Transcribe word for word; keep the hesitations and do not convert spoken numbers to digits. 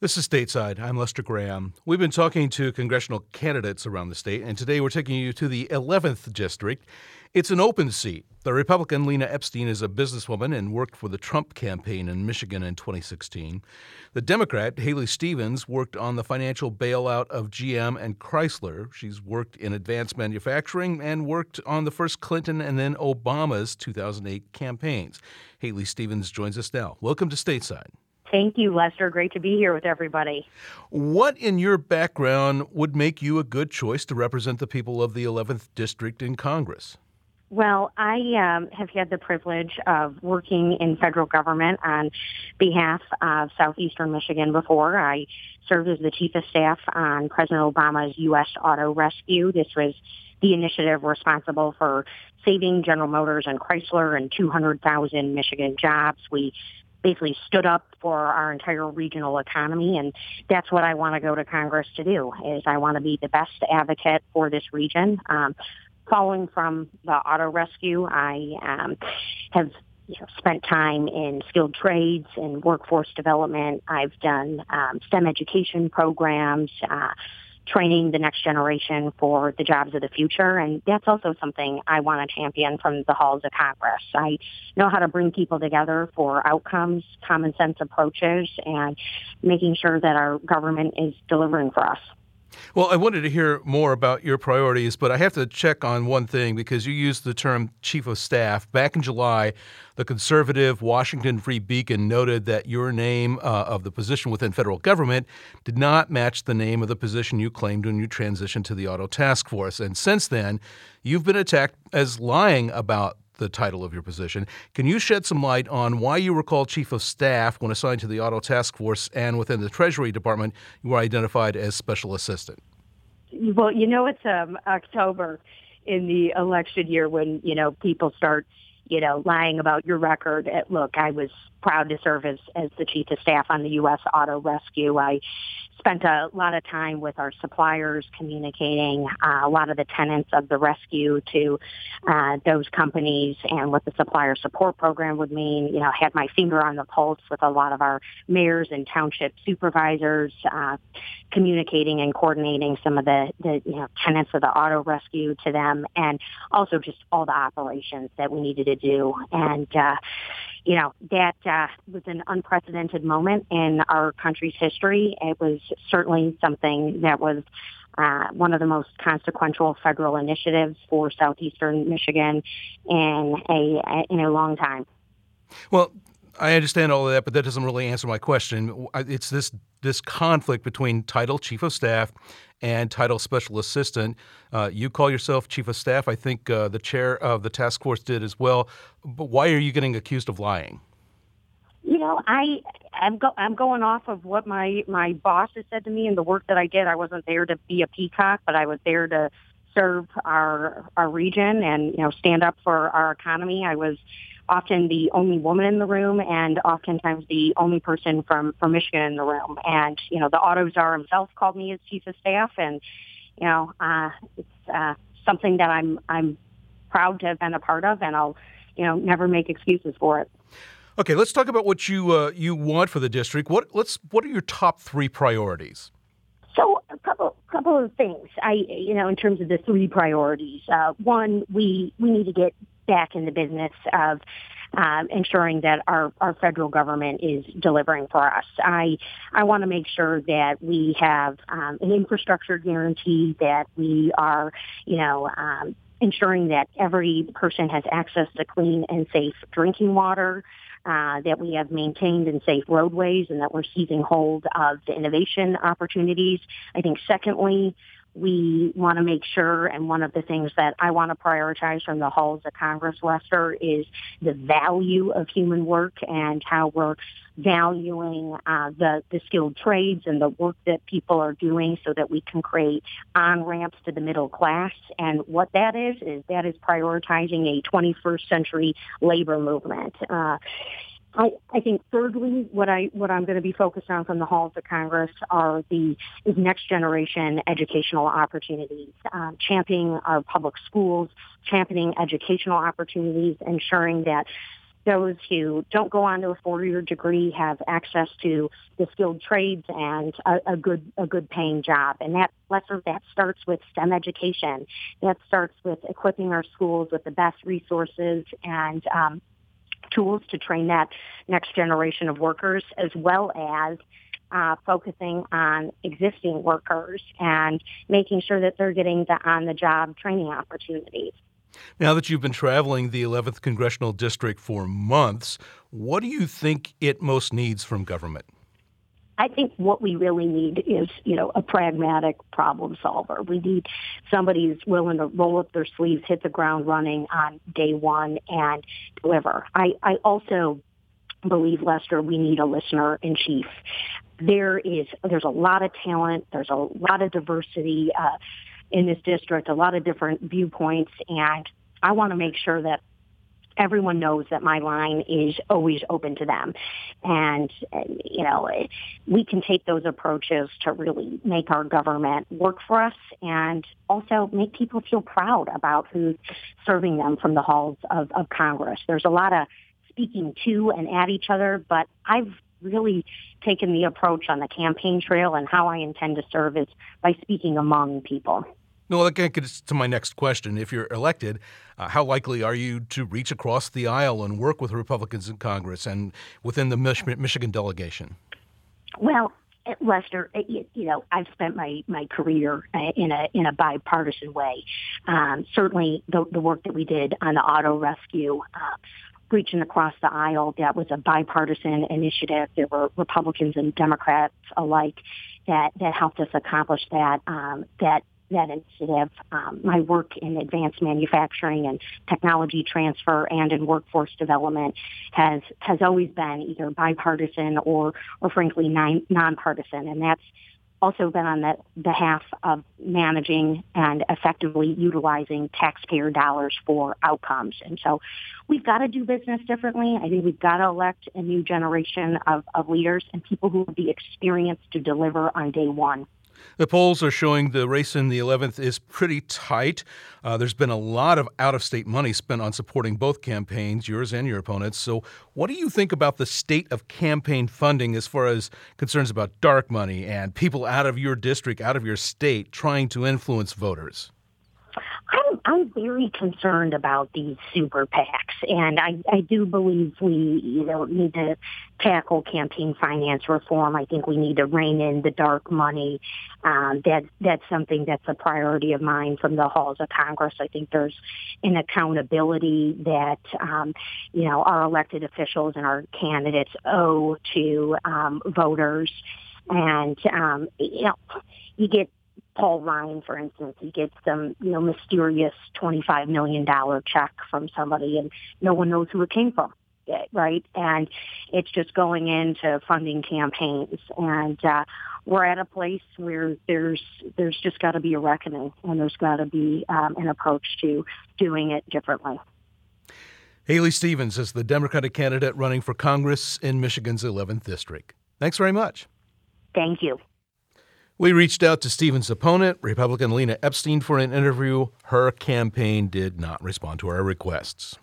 This is Stateside. I'm Lester Graham. We've been talking to congressional candidates around the state, and today we're taking you to the eleventh District. It's an open seat. The Republican Lena Epstein is a businesswoman and worked for the Trump campaign in Michigan in twenty sixteen. The Democrat, Haley Stevens, worked on the financial bailout of G M and Chrysler. She's worked in advanced manufacturing and worked on the first Clinton and then Obama's two thousand eight campaigns. Haley Stevens joins us now. Welcome to Stateside. Thank you, Lester. Great to be here with everybody. What in your background would make you a good choice to represent the people of the eleventh District in Congress? Well, I um, have had the privilege of working in federal government on behalf of southeastern Michigan before. I served as the chief of staff on President Obama's U S Auto Rescue. This was the initiative responsible for saving General Motors and Chrysler and two hundred thousand Michigan jobs. We basically stood up for our entire regional economy, and that's what I want to go to Congress to do, is I want to be the best advocate for this region. Um, following from the auto rescue, I um, have you know, spent time in skilled trades and workforce development. I've done um, STEM education programs, uh, training the next generation for the jobs of the future. And that's also something I want to champion from the halls of Congress. I know how to bring people together for outcomes, common sense approaches, and making sure that our government is delivering for us. Well, I wanted to hear more about your priorities, but I have to check on one thing because you used the term chief of staff. Back in July, the conservative Washington Free Beacon noted that your name uh, of the position within federal government did not match the name of the position you claimed when you transitioned to the Auto Task Force. And since then, you've been attacked as lying about the title of your position. Can you shed some light on why you were called chief of staff when assigned to the Auto Task Force, and within the Treasury Department, you were identified as special assistant? Well, you know, it's um, October in the election year when, you know, people start, you know, lying about your record. Look, I was proud to serve as, as the chief of staff on the U S Auto Rescue. I spent a lot of time with our suppliers communicating uh, a lot of the tenets of the rescue to uh, those companies and what the supplier support program would mean. You know, had my finger on the pulse with a lot of our mayors and township supervisors, uh, communicating and coordinating some of the, the you know, tenets of the auto rescue to them, and also just all the operations that we needed to do. And, uh, you know, that uh, was an unprecedented moment in our country's history. It was certainly something that was uh, one of the most consequential federal initiatives for southeastern Michigan in a in a long time. Well, I understand all of that, but that doesn't really answer my question. It's this this conflict between title chief of staff and title special assistant. Uh, you call yourself chief of staff. I think uh, the chair of the task force did as well. But why are you getting accused of lying? You know, I I'm, go, I'm going off of what my my boss has said to me and the work that I did. I wasn't there to be a peacock, but I was there to serve our our region and, you know, stand up for our economy. I was often the only woman in the room and oftentimes the only person from, from Michigan in the room. And, you know, the auto czar himself called me his chief of staff. And, you know, uh, it's uh, something that I'm I'm proud to have been a part of, and I'll, you know, never make excuses for it. Okay, let's talk about what you uh, you want for the district. What let's what are your top three priorities? So a couple couple of things. I you know in terms of the three priorities. Uh, one, we we need to get back in the business of um, ensuring that our, our federal government is delivering for us. I I want to make sure that we have um, an infrastructure guarantee, that we are you know. Um, ensuring that every person has access to clean and safe drinking water, uh, that we have maintained and safe roadways, and that we're seizing hold of the innovation opportunities. I think secondly, we want to make sure, and one of the things that I want to prioritize from the halls of Congress, Lester, is the value of human work and how we're valuing uh, the, the skilled trades and the work that people are doing so that we can create on-ramps to the middle class. And what that is, is that is prioritizing a twenty-first century labor movement. Uh, I, I think thirdly, what I what I'm going to be focused on from the halls of Congress are the is next generation educational opportunities, um, championing our public schools, championing educational opportunities, ensuring that those who don't go on to a four-year degree have access to the skilled trades and a, a good a good paying job. And that Lester, that starts with STEM education. That starts with equipping our schools with the best resources and um, tools to train that next generation of workers, as well as uh, focusing on existing workers and making sure that they're getting the on-the-job training opportunities. Now that you've been traveling the eleventh Congressional District for months, what do you think it most needs from government? I think what we really need is, you know, a pragmatic problem solver. We need somebody who's willing to roll up their sleeves, hit the ground running on day one, and deliver. I, I also believe, Lester, we need a listener in chief. There is, there's a lot of talent. There's a lot of diversity uh, in this district, a lot of different viewpoints, and I want to make sure that everyone knows that my line is always open to them. And, you know, we can take those approaches to really make our government work for us and also make people feel proud about who's serving them from the halls of, of Congress. There's a lot of speaking to and at each other, but I've really taken the approach on the campaign trail and how I intend to serve is by speaking among people. No, that gets to my next question. If you're elected, uh, how likely are you to reach across the aisle and work with Republicans in Congress and within the Mich- Michigan delegation? Well, Lester, you know, I've spent my, my career in a in a bipartisan way. Um, certainly, the, the work that we did on the auto rescue, uh, reaching across the aisle, that was a bipartisan initiative. There were Republicans and Democrats alike that, that helped us accomplish that. Um, that that initiative. Um, my work in advanced manufacturing and technology transfer and in workforce development has has always been either bipartisan or, or frankly, non, nonpartisan. And that's also been on the behalf of managing and effectively utilizing taxpayer dollars for outcomes. And so we've got to do business differently. I think we've got to elect a new generation of, of leaders and people who will be experienced to deliver on day one. The polls are showing the race in the eleventh is pretty tight. Uh, there's been a lot of out-of-state money spent on supporting both campaigns, yours and your opponents. So what do you think about the state of campaign funding as far as concerns about dark money and people out of your district, out of your state, trying to influence voters? I'm, I'm very concerned about these super PACs, and I, I do believe we, you know, need to tackle campaign finance reform. I think we need to rein in the dark money. Um, that that's something that's a priority of mine from the halls of Congress. I think there's an accountability that um, you know our elected officials and our candidates owe to um, voters, and um, you know, you get. Paul Ryan, for instance, he gets some, you know, mysterious twenty-five million dollars check from somebody and no one knows who it came from, right? And it's just going into funding campaigns. And uh, we're at a place where there's there's just got to be a reckoning and there's got to be um, an approach to doing it differently. Haley Stevens is the Democratic candidate running for Congress in Michigan's eleventh District. Thanks very much. Thank you. We reached out to Stevens' opponent, Republican Lena Epstein, for an interview. Her campaign did not respond to our requests.